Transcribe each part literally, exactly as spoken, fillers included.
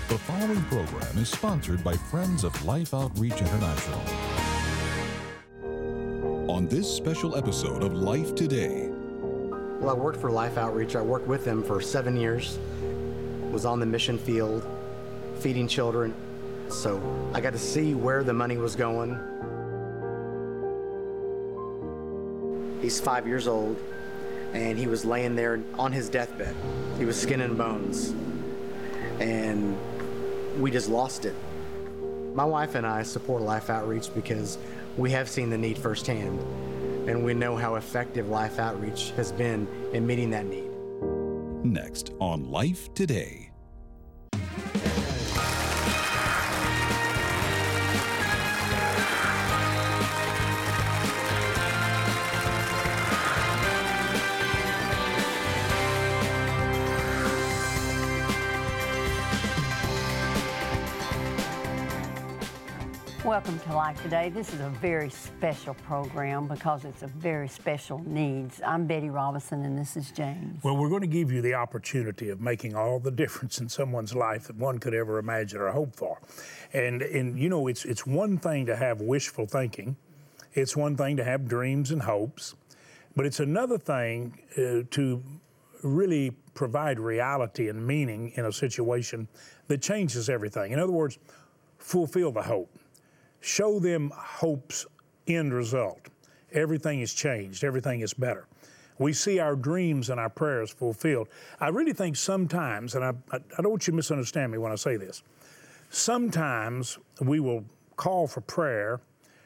The following program is sponsored by Friends of Life Outreach International. On this special episode of Life Today. Well, I worked for Life Outreach. I worked with them for seven years. Was on the mission field, feeding children. So I got to see where the money was going. He's five years old, and he was laying there on his deathbed. He was skin and bones, and we just lost it. My wife and I support Life Outreach because we have seen the need firsthand, and we know how effective Life Outreach has been in meeting that need. Next on Life Today. Welcome to Life Today. This is a very special program because it's a very special needs. I'm Betty Robinson and this is James. Well, we're going to give you the opportunity of making all the difference in someone's life that one could ever imagine or hope for. And, and you know, it's, it's one thing to have wishful thinking. It's one thing to have dreams and hopes. But it's another thing uh, to really provide reality and meaning in a situation that changes everything. In other words, fulfill the hope. Show them hope's end result. Everything is changed. Everything is better. We see our dreams and our prayers fulfilled. I really think sometimes, and I, I, I don't want you to misunderstand me when I say this, sometimes we will call for prayer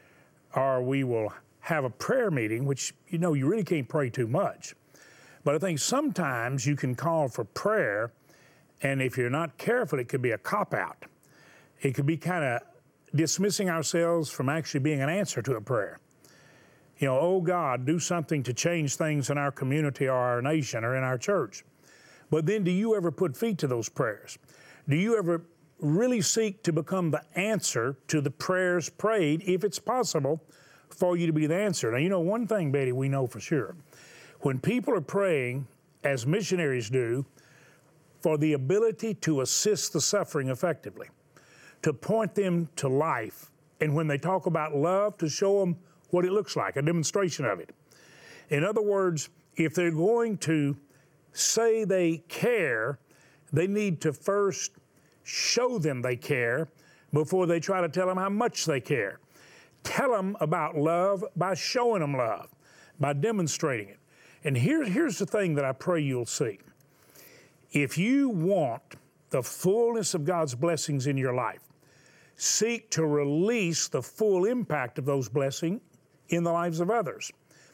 or we will have a prayer meeting, which, you know, you really can't pray too much. But I think sometimes you can call for prayer, and if you're not careful, it could be a cop-out. It could be kind of dismissing ourselves from actually being an answer to a prayer. You know, oh God, do something to change things in our community or our nation or in our church. But then do you ever put feet to those prayers? Do you ever really seek to become the answer to the prayers prayed, if it's possible for you to be the answer? Now, you know, one thing, Betty, we know for sure. When people are praying, as missionaries do, for the ability to assist the suffering effectively, to point them to life, and when they talk about love, to show them what it looks like, a demonstration of it. In other words, if they're going to say they care, they need to first show them they care before they try to tell them how much they care. Tell them about love by showing them love, by demonstrating it. And here, here's the thing that I pray you'll see. If you want the fullness of God's blessings in your life, seek to release the full impact of those blessings in the lives of others.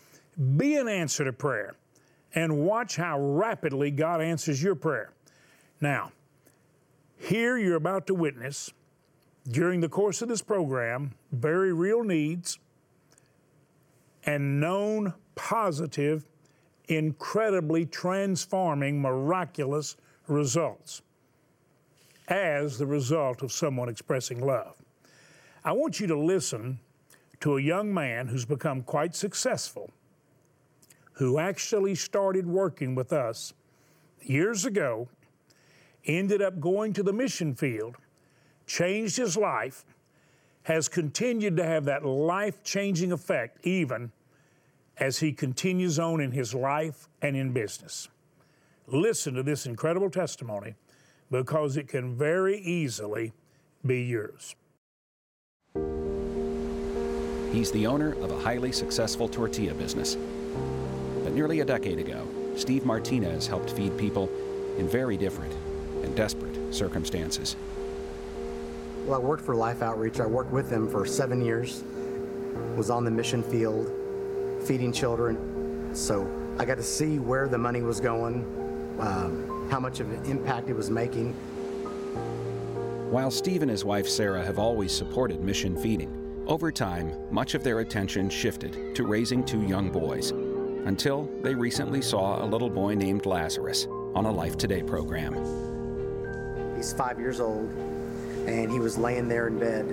Be an answer to prayer and watch how rapidly God answers your prayer. Now, here you're about to witness, during the course of this program, very real needs and known positive, incredibly transforming, miraculous results as the result of someone expressing love. I want you to listen to a young man who's become quite successful, who actually started working with us years ago, ended up going to the mission field, changed his life, has continued to have that life-changing effect even as he continues on in his life and in business. Listen to this incredible testimony, because it can very easily be yours. He's the owner of a highly successful tortilla business. But nearly a decade ago, Steve Martinez helped feed people in very different and desperate circumstances. Well, I worked for Life Outreach. I worked with them for seven years. Was on the mission field, feeding children. So I got to see where the money was going, um, how much of an impact it was making. While Steve and his wife Sarah have always supported mission feeding, over time, much of their attention shifted to raising two young boys, until they recently saw a little boy named Lazarus on a Life Today program. He's five years old, and he was laying there in bed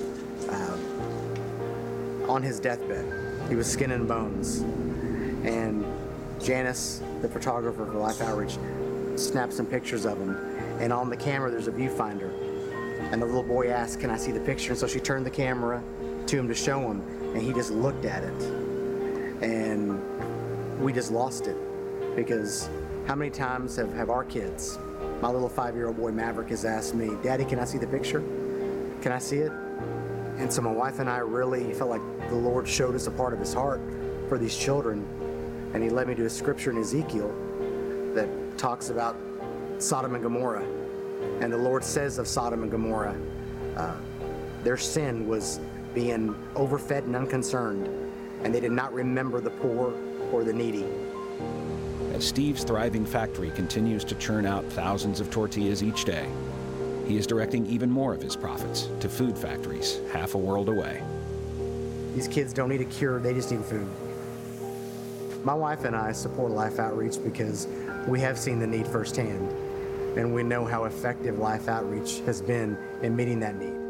uh, on his deathbed. He was skin and bones. And Janice, the photographer for Life Outreach, snapped some pictures of him. and on the camera there's a viewfinder. And the little boy asked, "Can I see the picture?" And so she turned the camera to him to show him, and he just looked at it. And we just lost it, because how many times have, have our kids, my little five-year-old boy Maverick has asked me, "Daddy, can I see the picture? Can I see it?" And so my wife and I really felt like the Lord showed us a part of his heart for these children. And he led me to a scripture in Ezekiel that talks about Sodom and Gomorrah. And the Lord says of Sodom and Gomorrah, uh, their sin was being overfed and unconcerned, and they did not remember the poor or the needy. As Steve's thriving factory continues to churn out thousands of tortillas each day, he is directing even more of his profits to food factories half a world away. These kids don't need a cure, they just need food. My wife and I support Life Outreach because we have seen the need firsthand, and we know how effective Life Outreach has been in meeting that need.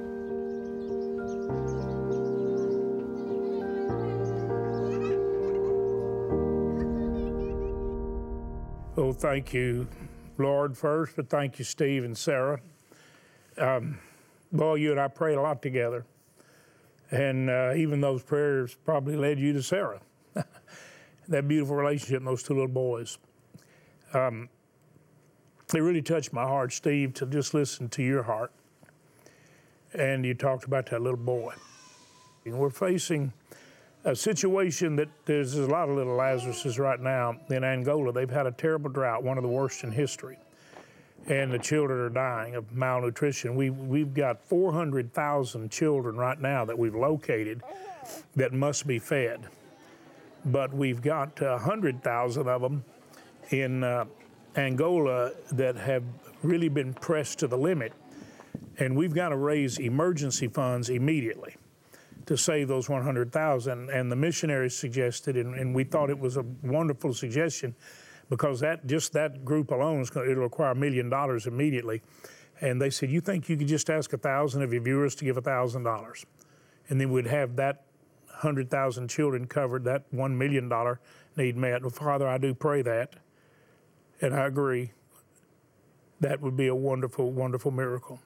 Oh, thank you, Lord, first, but thank you, Steve and Sarah. Um, boy, you and I prayed a lot together, and uh, even those prayers probably led you to Sarah. That beautiful relationship and those two little boys. Um, it really touched my heart, Steve, to just listen to your heart. And you talked about that little boy. And we're facing a situation that there's a lot of little Lazaruses right now in Angola. They've had a terrible drought, one of the worst in history. And the children are dying of malnutrition. We, we've got four hundred thousand children right now that we've located that must be fed. But we've got uh, one hundred thousand of them in uh, Angola that have really been pressed to the limit. And we've got to raise emergency funds immediately to save those one hundred thousand. And the missionaries suggested, and, and we thought it was a wonderful suggestion, because that just that group alone is going to, it'll require a million dollars immediately. And they said, you think you could just ask a thousand of your viewers to give a thousand dollars, and then we'd have that one hundred thousand children covered, that one million dollar need met. Well, Father, I do pray that, and I agree. That would be a wonderful, wonderful miracle.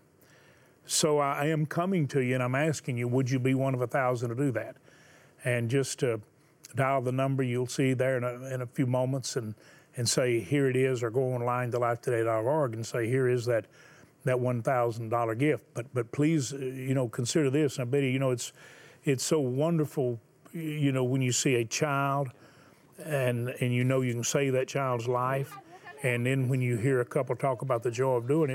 So I am coming to you, and I'm asking you, would you be one of a thousand to do that? And just uh, dial the number you'll see there in a, in a few moments, and, and say, here it is, or go online to life today dot org and say, here is that that one thousand dollar gift. But but please, uh, you know, consider this. And Betty, you know, it's it's so wonderful, you know, when you see a child, and and you know you can save that child's life, and then when you hear a couple talk about the joy of doing it.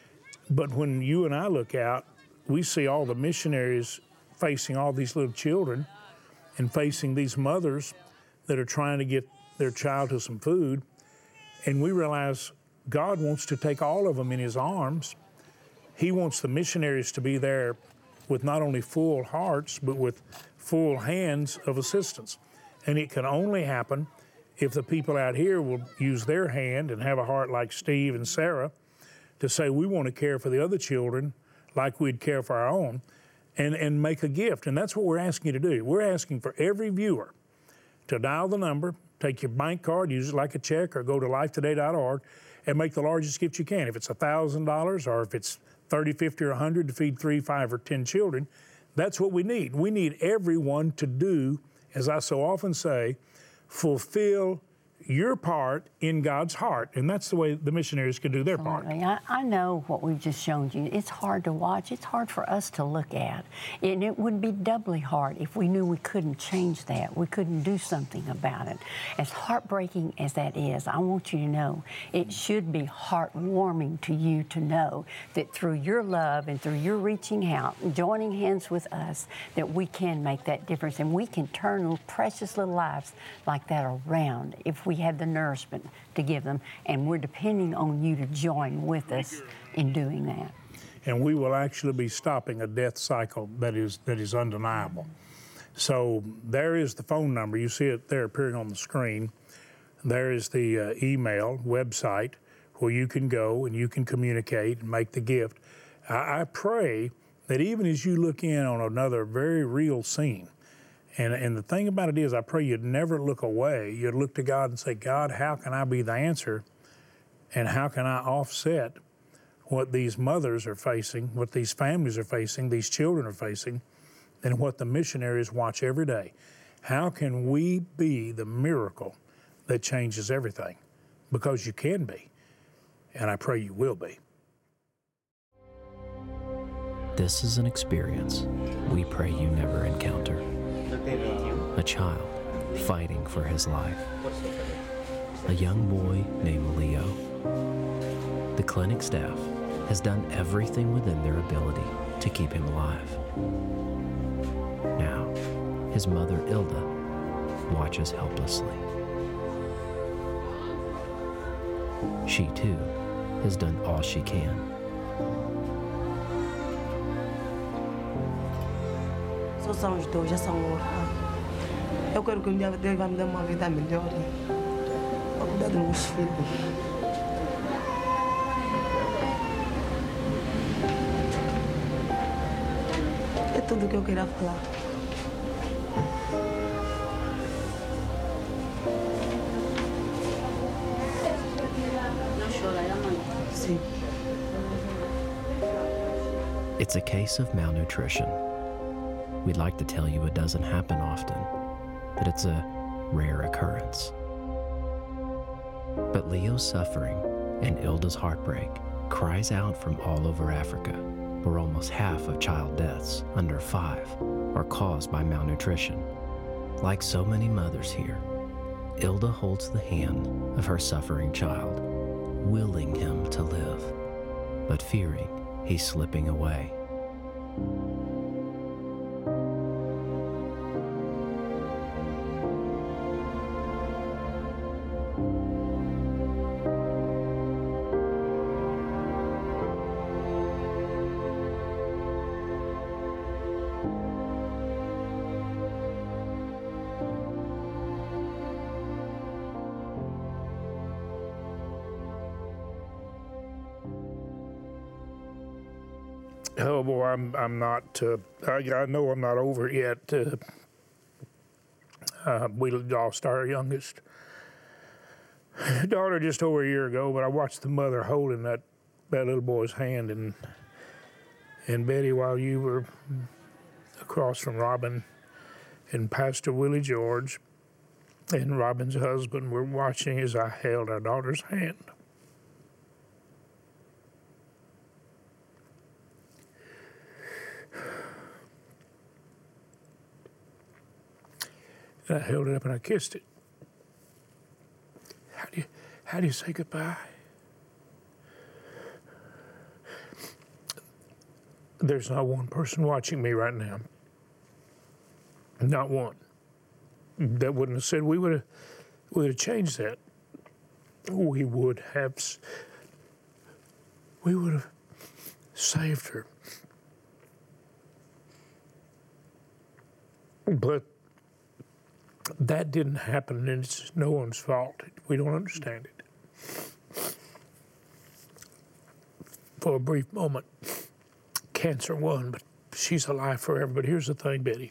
But when you and I look out, we see all the missionaries facing all these little children and facing these mothers that are trying to get their child to some food. And we realize God wants to take all of them in his arms. He wants the missionaries to be there with not only full hearts, but with full hands of assistance. And it can only happen if the people out here will use their hand and have a heart like Steve and Sarah to say, we want to care for the other children like we'd care for our own, and, and make a gift. And that's what we're asking you to do. We're asking for every viewer to dial the number, take your bank card, use it like a check, or go to life today dot org and make the largest gift you can. If it's one thousand dollars, or if it's thirty, fifty, or one hundred to feed three, five, or ten children, that's what we need. We need everyone to do, as I so often say, fulfill your part in God's heart. And that's the way the missionaries can do their Absolutely. part. I, I know what we've just shown you. It's hard to watch. It's hard for us to look at. And it would be doubly hard if we knew we couldn't change that. We couldn't do something about it. As heartbreaking as that is, I want you to know it should be heartwarming to you to know that through your love and through your reaching out, joining hands with us, that we can make that difference, and we can turn little precious little lives like that around if we We have the nourishment to give them, and we're depending on you to join with us in doing that. And we will actually be stopping a death cycle that is that is undeniable. So there is the phone number. You see it there appearing on the screen. There is the uh, email website where you can go and you can communicate and make the gift. I, I pray that even as you look in on another very real scene, And, and the thing about it is, I pray you'd never look away. You'd look to God and say, God, how can I be the answer? And how can I offset what these mothers are facing, what these families are facing, these children are facing, and what the missionaries watch every day. How can we be the miracle that changes everything? Because you can be, and I pray you will be. This is an experience we pray you never encounter. A child fighting for his life. A young boy named Leo. The clinic staff has done everything within their ability to keep him alive. Now, his mother, Ilda, watches helplessly. She, too, has done all she can. Só são os dois, já são orados. Eu quero que um dia Deus vai me dar uma vida melhor para cuidar dos meus filhos. É tudo que eu queria falar. Sim. It's a case of malnutrition. We'd like to tell you it doesn't happen often, that it's a rare occurrence. But Leo's suffering and Ilda's heartbreak cries out from all over Africa, where almost half of child deaths under five are caused by malnutrition. Like so many mothers here, Ilda holds the hand of her suffering child, willing him to live, but fearing he's slipping away. Oh boy, I'm I'm not. Uh, I, I know I'm not over it yet. Uh, uh, we lost our youngest daughter just over a year ago, but I watched the mother holding that that little boy's hand, and and Betty, while you were across from Robin and Pastor Willie George and Robin's husband were watching as I held our daughter's hand. And I held it up and I kissed it. How do you, how do you say goodbye? There's not one person watching me right now. Not one. That wouldn't have said we would have we would have changed that. We would have we would have saved her. But that didn't happen, and it's no one's fault. We don't understand it. For a brief moment, cancer won, but she's alive forever. But here's the thing, Betty.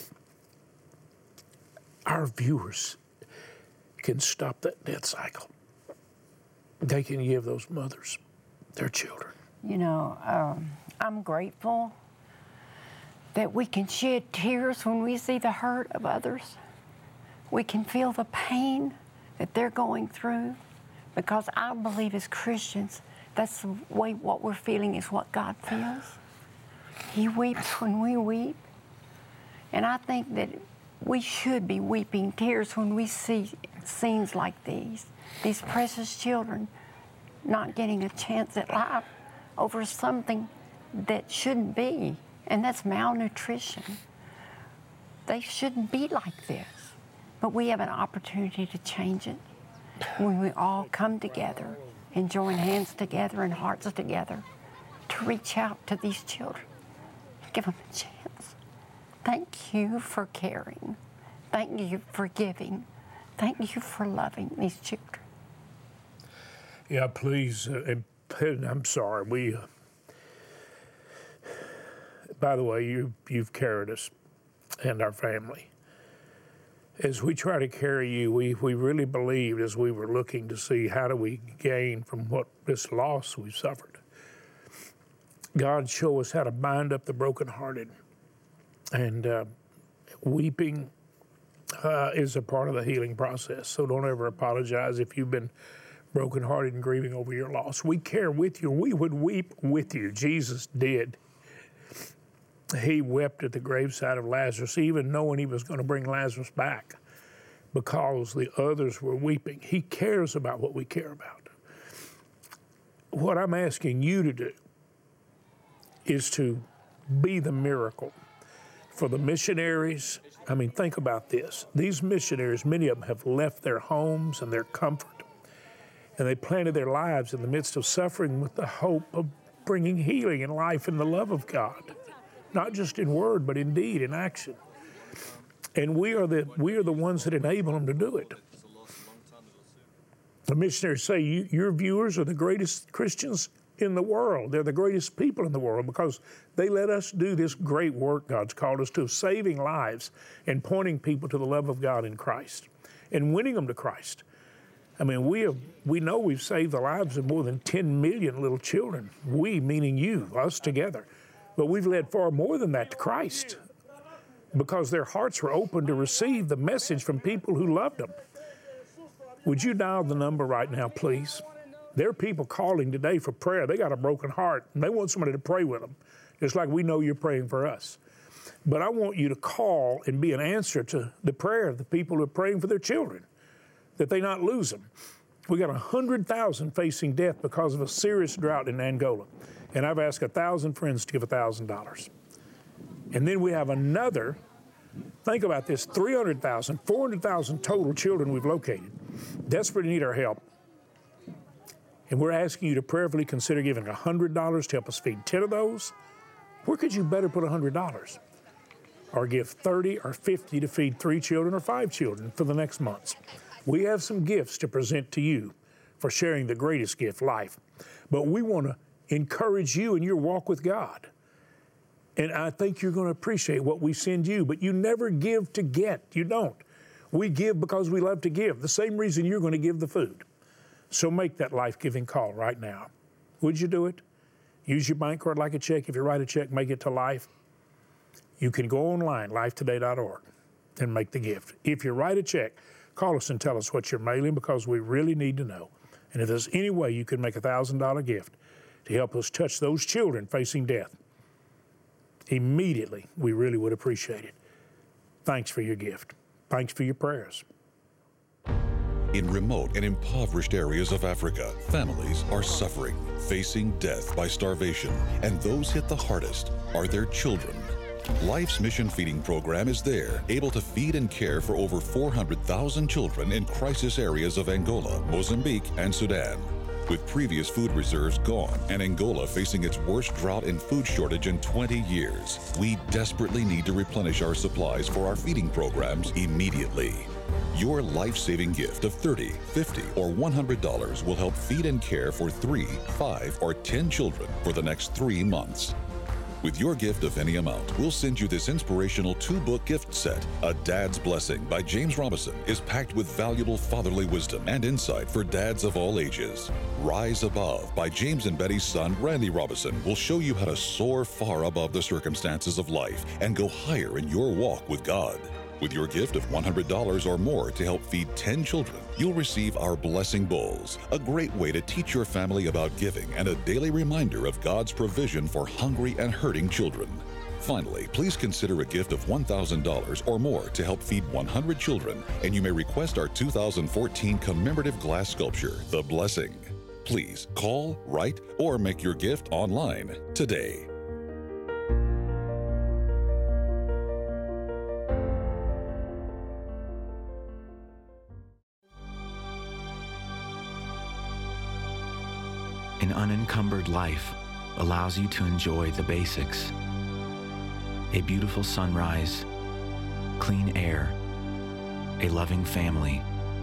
Our viewers can stop that death cycle. They can give those mothers their children. You know, um, I'm grateful that we can shed tears when we see the hurt of others. We can feel the pain that they're going through, because I believe as Christians, that's the way what we're feeling is what God feels. He weeps when we weep. And I think that we should be weeping tears when we see scenes like these, these precious children not getting a chance at life over something that shouldn't be, and that's malnutrition. They shouldn't be like this. But we have an opportunity to change it when we all come together and join hands together and hearts together to reach out to these children, give them a chance. Thank you for caring. Thank you for giving. Thank you for loving these children. Yeah, please, uh, and I'm sorry. We, uh, by the way, you, you've carried us and our family. As we try to carry you, we, we really believed as we were looking to see how do we gain from what this loss we've suffered, God, show us how to bind up the brokenhearted. And uh, weeping uh, is a part of the healing process. So don't ever apologize if you've been brokenhearted and grieving over your loss. We care with you. We would weep with you. Jesus did. He wept at the graveside of Lazarus, even knowing he was going to bring Lazarus back, because the others were weeping. He cares about what we care about. What I'm asking you to do is to be the miracle for the missionaries. I mean, think about this. These missionaries, many of them have left their homes and their comfort, and they planted their lives in the midst of suffering with the hope of bringing healing and life and the love of God, not just in word, but in deed, in action. And we are the we are the ones that enable them to do it. The missionaries say, you, your viewers are the greatest Christians in the world. They're the greatest people in the world because they let us do this great work God's called us to, saving lives and pointing people to the love of God in Christ and winning them to Christ. I mean, we have, we know we've saved the lives of more than ten million little children. We, meaning you, us together. But we've led far more than that to Christ because their hearts were open to receive the message from people who loved them. Would you dial the number right now, please? There are people calling today for prayer. They got a broken heart, and they want somebody to pray with them, just like we know you're praying for us. But I want you to call and be an answer to the prayer of the people who are praying for their children, that they not lose them. We got one hundred thousand facing death because of a serious drought in Angola, and I've asked one thousand friends to give one thousand dollars. And then we have another, think about this, three hundred thousand, four hundred thousand total children we've located, desperately need our help. And we're asking you to prayerfully consider giving one hundred dollars to help us feed ten of those. Where could you better put one hundred dollars? Or give thirty or fifty to feed three children or five children for the next months. We have some gifts to present to you for sharing the greatest gift, life. But we want to encourage you in your walk with God. And I think you're going to appreciate what we send you, but you never give to get. You don't. We give because we love to give, the same reason you're going to give the food. So make that life-giving call right now. Would you do it? Use your bank card like a check. If you write a check, make it to Life. You can go online, life today dot org, and make the gift. If you write a check, call us and tell us what you're mailing because we really need to know. And if there's any way you could make a one thousand dollars gift to help us touch those children facing death, immediately, we really would appreciate it. Thanks for your gift. Thanks for your prayers. In remote and impoverished areas of Africa, families are suffering, facing death by starvation, and those hit the hardest are their children. Life's Mission Feeding Program is there, able to feed and care for over four hundred thousand children in crisis areas of Angola, Mozambique, and Sudan. With previous food reserves gone and Angola facing its worst drought and food shortage in twenty years, we desperately need to replenish our supplies for our feeding programs immediately. Your life-saving gift of thirty dollars, fifty dollars, or one hundred dollars will help feed and care for three, five, or ten children for the next three months. With your gift of any amount, we'll send you this inspirational two-book gift set. A Dad's Blessing by James Robison is packed with valuable fatherly wisdom and insight for dads of all ages. Rise Above by James and Betty's son, Randy Robison, will show you how to soar far above the circumstances of life and go higher in your walk with God. With your gift of one hundred dollars or more to help feed ten children, you'll receive our Blessing Bowls, a great way to teach your family about giving and a daily reminder of God's provision for hungry and hurting children. Finally, please consider a gift of one thousand dollars or more to help feed one hundred children, and you may request our two thousand fourteen commemorative glass sculpture, The Blessing. Please call, write, or make your gift online today. An unencumbered life allows you to enjoy the basics. A beautiful sunrise, clean air, a loving family.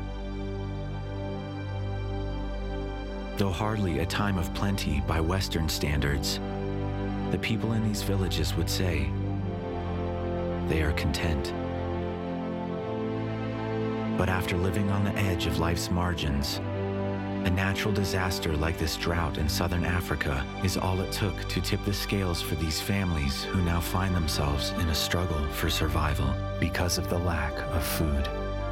Though hardly a time of plenty by Western standards, the people in these villages would say they are content. But after living on the edge of life's margins, A natural disaster like this drought in southern Africa is all it took to tip the scales for these families who now find themselves in a struggle for survival because of the lack of food.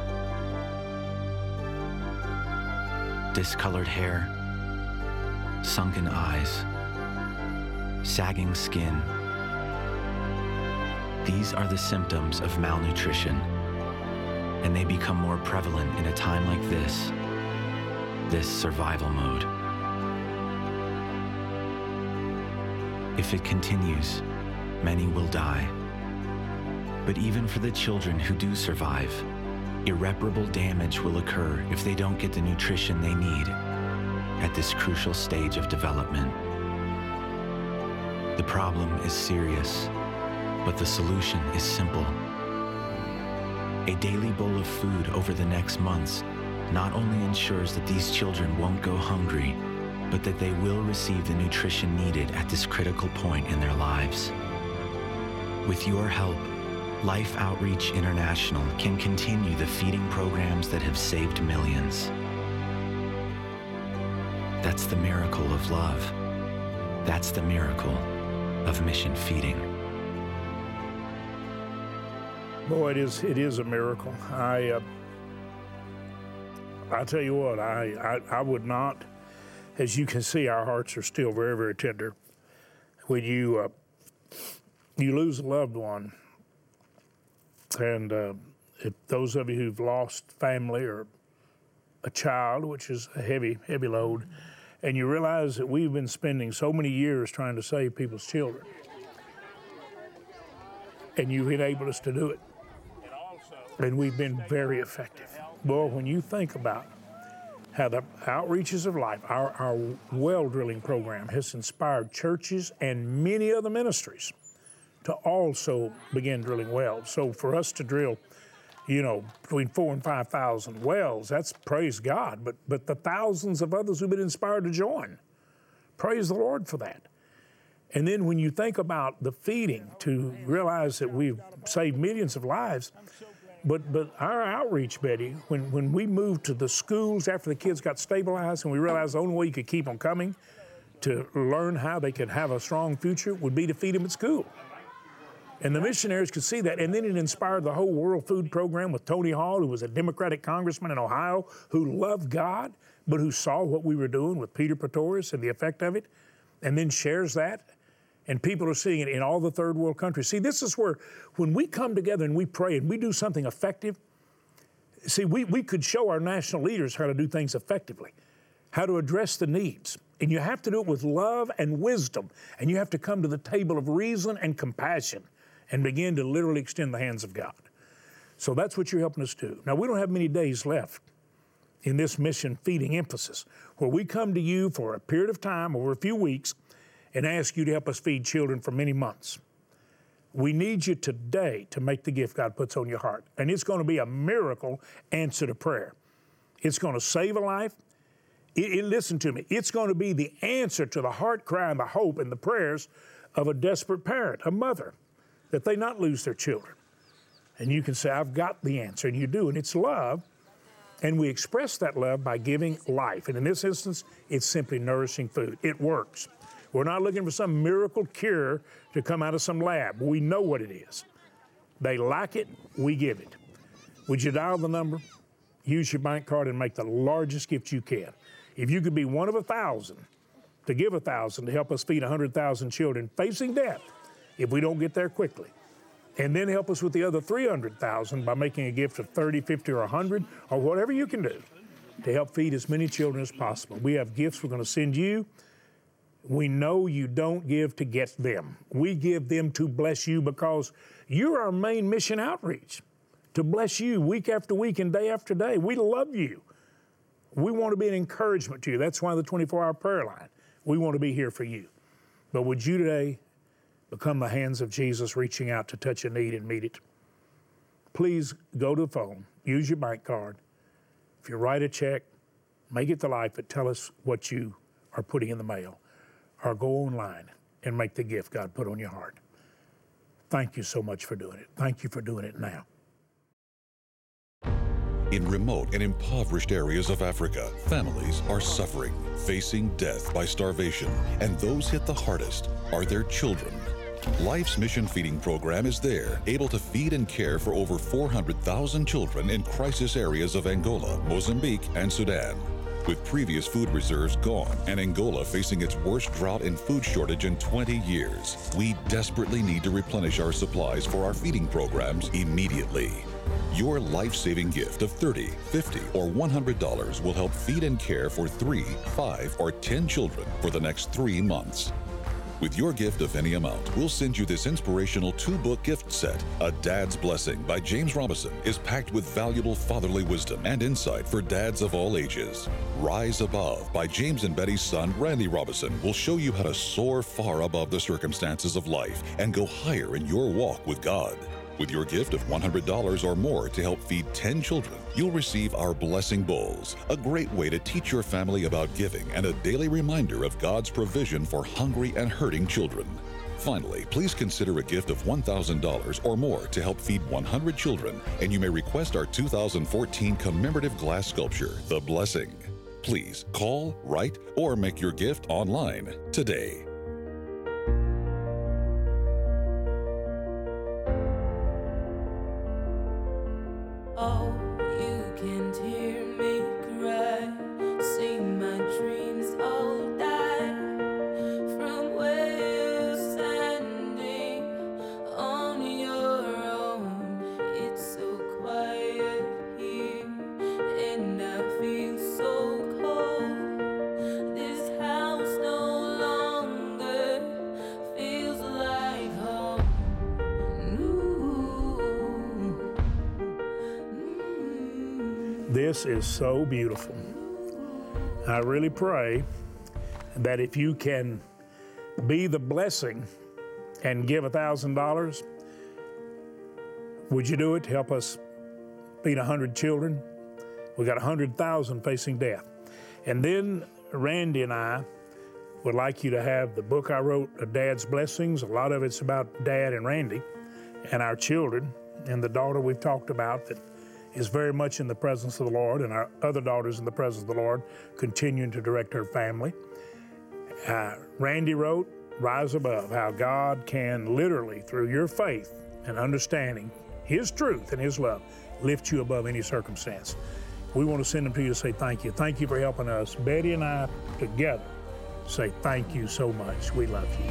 Discolored hair, sunken eyes, sagging skin. These are the symptoms of malnutrition, and they become more prevalent in a time like this, this survival mode. If it continues, many will die. But even for the children who do survive, irreparable damage will occur if they don't get the nutrition they need at this crucial stage of development. The problem is serious, but the solution is simple. A daily bowl of food over the next months not only ensures that these children won't go hungry, but that they will receive the nutrition needed at this critical point in their lives. With your help, Life Outreach International can continue the feeding programs that have saved millions. That's the miracle of love. That's the miracle of mission feeding. Boy, it is, it is a miracle. I, uh, I tell you what, I, I, I would not, as you can see, our hearts are still very, very tender. When you, uh, you lose a loved one, and uh, if those of you who've lost family or a child, which is a heavy, heavy load, and you realize that we've been spending so many years trying to save people's children, and you've enabled us to do it, and we've been very effective. Boy, when you think about how the Outreaches of Life, our, our well drilling program, has inspired churches and many other ministries to also begin drilling wells. So for us to drill, you know, between four and five thousand wells, that's praise God. But but the thousands of others who've been inspired to join, praise the Lord for that. And then when you think about the feeding, to realize that we've saved millions of lives. But but our outreach, Betty, when, when we moved to the schools after the kids got stabilized and we realized the only way you could keep them coming to learn how they could have a strong future would be to feed them at school. And the missionaries could see that. And then it inspired the whole World Food Program with Tony Hall, who was a Democratic congressman in Ohio, who loved God, but who saw what we were doing with Peter Pretorius and the effect of it, and then shares that. And people are seeing it in all the third world countries. See, this is where, when we come together and we pray and we do something effective, see, we, we could show our national leaders how to do things effectively, how to address the needs. And you have to do it with love and wisdom. And you have to come to the table of reason and compassion and begin to literally extend the hands of God. So that's what you're helping us do. Now, we don't have many days left in this mission feeding emphasis, where we come to you for a period of time, over a few weeks, and ask you to help us feed children for many months. We need you today to make the gift God puts on your heart. And it's going to be a miracle answer to prayer. It's going to save a life. It, it, listen to me. It's going to be the answer to the heart cry and the hope and the prayers of a desperate parent, a mother, that they not lose their children. And you can say, I've got the answer, and you do. And it's love. And we express that love by giving life. And in this instance, it's simply nourishing food. It works. We're not looking for some miracle cure to come out of some lab. We know what it is. They like it, we give it. Would you dial the number? Use your bank card and make the largest gift you can. If you could be one of a thousand to give a thousand to help us feed one hundred thousand children facing death if we don't get there quickly, and then help us with the other three hundred thousand by making a gift of thirty, fifty, or one hundred, or whatever you can do to help feed as many children as possible. We have gifts we're going to send you. We know you don't give to get them. We give them to bless you, because you're our main mission outreach, to bless you week after week and day after day. We love you. We want to be an encouragement to you. That's why the twenty-four hour prayer line. We want to be here for you. But would you today become the hands of Jesus, reaching out to touch a need and meet it? Please go to the phone, use your bank card. If you write a check, make it to Life, but tell us what you are putting in the mail. Or go online and make the gift God put on your heart. Thank you so much for doing it. Thank you for doing it now. In remote and impoverished areas of Africa, families are suffering, facing death by starvation, and those hit the hardest are their children. Life's Mission Feeding Program is there, able to feed and care for over four hundred thousand children in crisis areas of Angola, Mozambique, and Sudan. With previous food reserves gone and Angola facing its worst drought and food shortage in twenty years, we desperately need to replenish our supplies for our feeding programs immediately. Your life-saving gift of thirty dollars, fifty dollars, or one hundred dollars will help feed and care for three, five, or ten children for the next three months. With your gift of any amount, we'll send you this inspirational two-book gift set. A Dad's Blessing by James Robison is packed with valuable fatherly wisdom and insight for dads of all ages. Rise Above by James and Betty's son, Randy Robison, will show you how to soar far above the circumstances of life and go higher in your walk with God. With your gift of one hundred dollars or more to help feed ten children, you'll receive our Blessing Bowls, a great way to teach your family about giving and a daily reminder of God's provision for hungry and hurting children. Finally, please consider a gift of one thousand dollars or more to help feed one hundred children, and you may request our two thousand fourteen commemorative glass sculpture, The Blessing. Please call, write, or make your gift online today. Oh, you can't hear me cry. See my dreams all die. From where you're standing on your own, it's so quiet here, and I feel so cold. This house no longer feels like home. This is so beautiful. I really pray that if you can be the blessing and give a thousand dollars, would you do it to help us feed a hundred children? We got a hundred thousand facing death. And then Randy and I would like you to have the book I wrote, A Dad's Blessings. A lot of it's about Dad and Randy and our children and the daughter we've talked about that is very much in the presence of the Lord, and our other daughters in the presence of the Lord, continuing to direct her family. Uh, Randy wrote, Rise Above, how God can literally, through your faith and understanding His truth and His love, lift you above any circumstance. We want to send them to you to say thank you. Thank you for helping us. Betty and I together say thank you so much. We love you.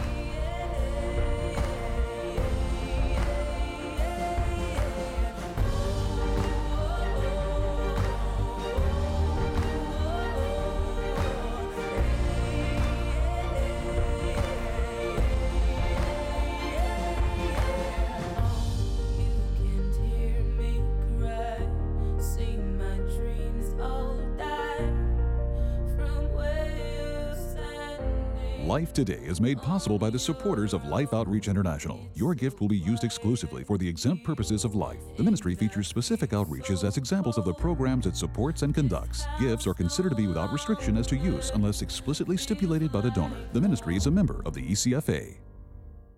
Life Today is made possible by the supporters of Life Outreach International. Your gift will be used exclusively for the exempt purposes of life. The ministry features specific outreaches as examples of the programs it supports and conducts. Gifts are considered to be without restriction as to use unless explicitly stipulated by the donor. The ministry is a member of the E C F A.